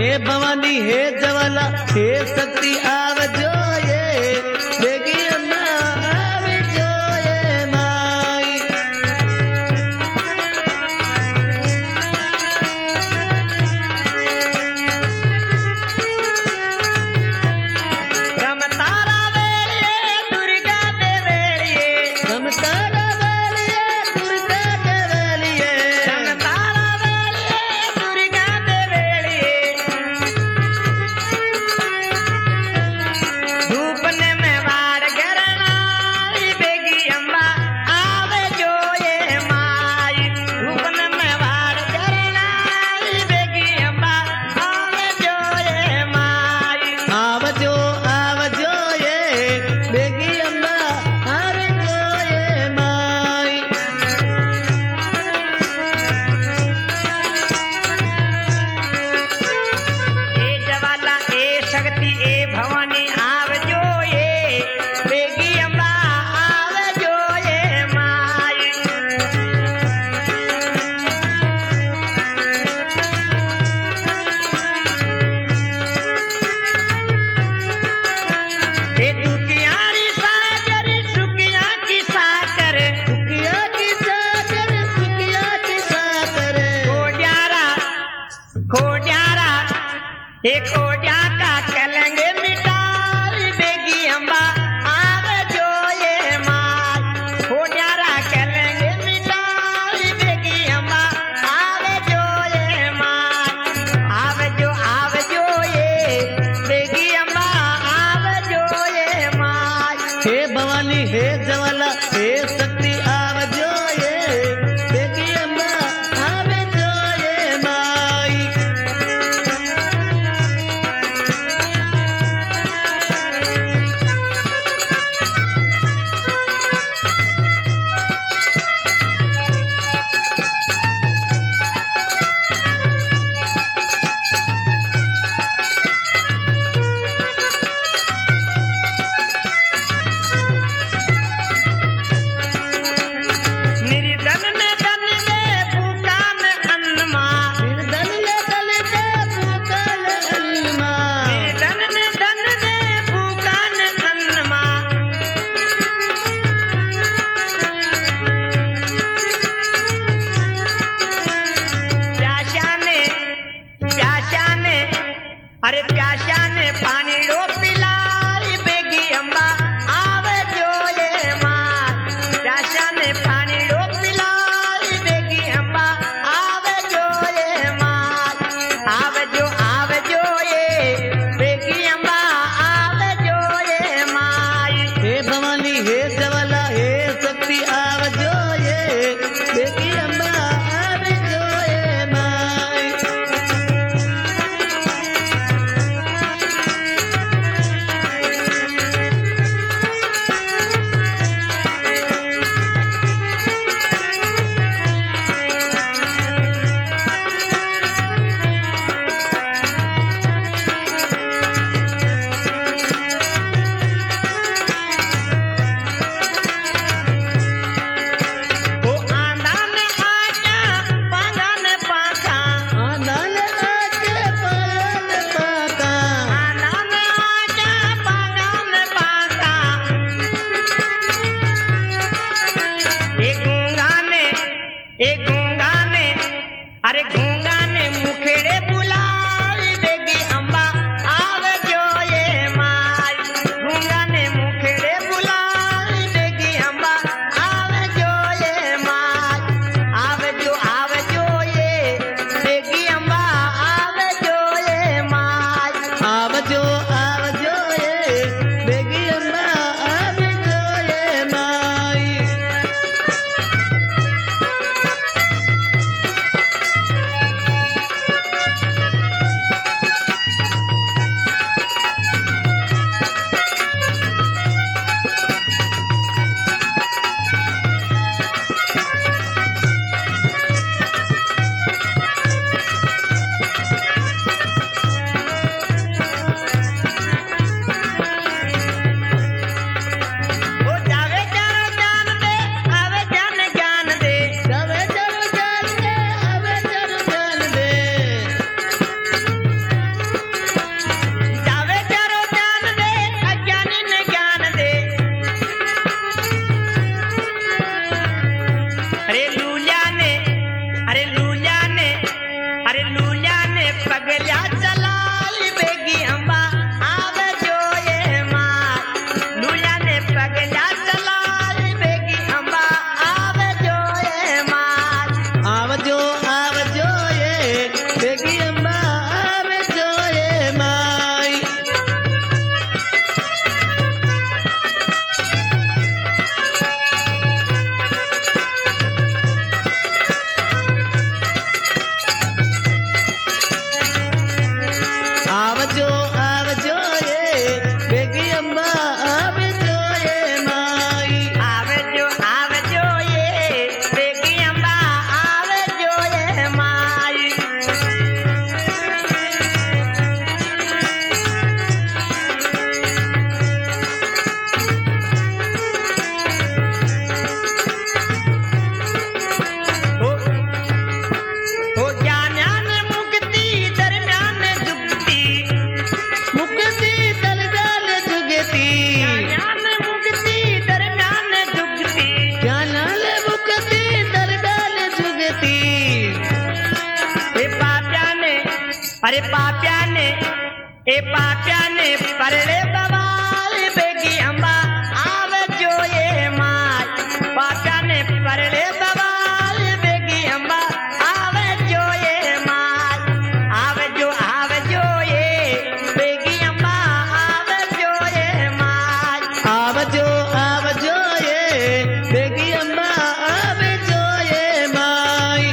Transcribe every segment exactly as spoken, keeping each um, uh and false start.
भवानी हे जवाला हे शक्ति आवजो ये बेगी अम्मा आवजो ये माई। रमतारा वेलिए दुर्गा दे वेलिए रमतारा वेलिए दुर्गा दे वेलिए रमतारा वेलिए दुर्गा दे वेलिए धूप ने में वार गरनाई बेगी अम्मा आवे जो ये माई। धूप ने में वार गरनाई बेगी अम्मा आवे जो ये माई। आवजो आवजो ये बेगी अम्मा आवजो ये माई। ए जवाला ए शक्ति ए भवानी आवजो ये बेगी अम्मा आवजो ये माई। ए दुखियारी सागरी सुखिया की साकर सुखिया की साकर सुखिया की साकर कोड्यारा कोड्यारा ए कोड्या का कलंग मिटाई बेगी अम्बा आवजो ये माई। कोड्यारा कलंग मिटाई बेगी अम्बा आवजो ये माई। आवजो आवजो ये बेगी अम्बा आवजो ये माई। हे भवानी हे जवाला हे शक्ति आवजो ये बेगी अम्मा आवजो ये माई। निर्धन में धन में भूखा में अन्न माँ। निर्धन में धन दे भूखल अन्न माँ। निर्धन में धन में भूखा में अन्न माँ। प्यासा ने प्यासा ने अरे प्यासा ने पानी रो पिलाई बेगी अम्बा आवजो ये माँ। प्यासा ने पानी रो पिलाई बेगी अम्बा आवजो ये माँ। आवजो आवजो ये बेगी अम्बा आवजो ये माई। हे भवानी हे जवाला हे शक्ति आवजो ये बेगी अम्मा आवजो ये माई। पगल्या चलाई बेगी अम्बा आवे जो ये माई लुया ने पगल्या चलाई बेगी अम्बा आवे जो ये माई आवजो आवजो ये बेगी अम्बा आवजो ये माई आवजो आवजो ये बेगी अम्बा आवजो ये माई आवे जो आवे जो ये बेगी अम्बा आवे जो ये माई ओ ओ ज्ञान मुक्ति दरम्यान जुगती मुक्ति दलदल जुगती ज्ञान मुक्ति दरम्यान जुगती ज्ञानाल मुक्ति दलदल जुगती ए पाप्या ने अरे पाप्या ने ए पाप्या ने परले बवाल बेगी अम्बा आवे जो ये माई पाप्या ने परले बवाल बेगी अम्बा आवे जो ये माई आवे जो आवे जो ये बेगी अम्बा आवे जो ये माई आवजो आवजो ये बेगी अम्बा आवजो ये माई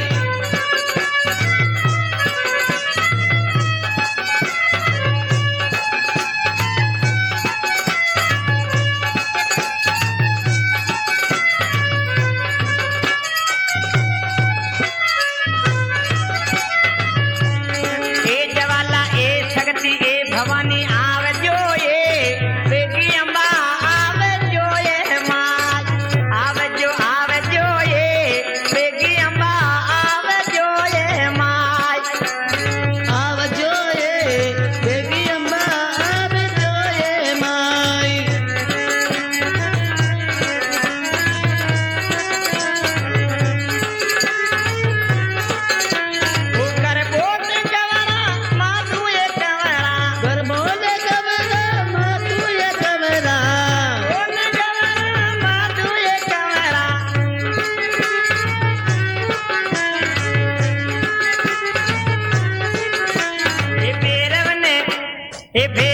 ए जवाला ए शक्ति ए भवानी आवे जो ये बेगी अम्बा आवे जो ये माई आवे जो आवे जो ये बेगी अम्बा आवे जो ये माई आवजो ये बेगी अम्बा आवजो ये माई ओ कर बोट जवरा माधु ये जवरा गरबोल गवरा मातू ये गवरा बोट जवरा माधु ये जवरा ए भैरव ने ए भैरव